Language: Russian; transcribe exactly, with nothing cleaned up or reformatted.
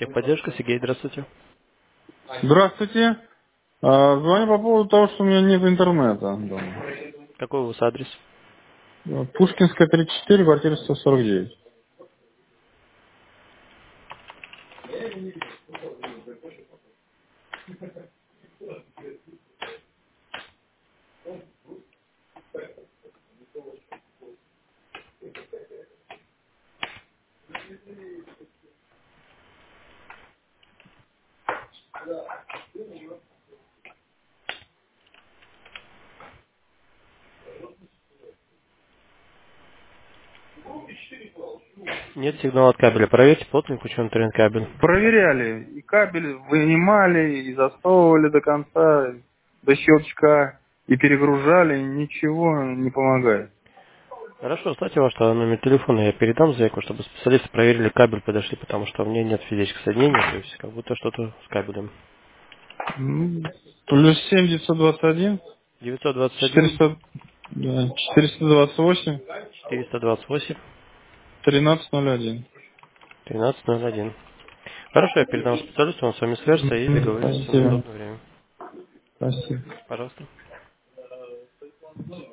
Техподдержка, Сергей, здравствуйте. Здравствуйте. А, Звоню по поводу того, что у меня нет интернета дома. Какой у вас адрес? Пушкинская, тридцать четыре, квартира сто сорок девять. Нет сигнала от кабеля. Проверьте плотный включен интернет-кабель. Проверяли. И кабель вынимали, и засовывали до конца, до щелчка, и перегружали. Ничего не помогает. Хорошо, оставьте ваш номер телефона, я передам заявку, чтобы специалисты проверили кабель, подошли, потому что у меня нет физического соединения, то есть как будто что-то с кабелем. М, Плюс семь девятьсот двадцать один, девятьсот двадцать один, четыреста, да, четыреста двадцать восемь, четыреста двадцать восемь, тринадцать ноль один. тринадцать ноль один. Хорошо, я передам специалисту, он с вами свяжется и М, договорится на Спасибо. удобное время. Спасибо. Пожалуйста.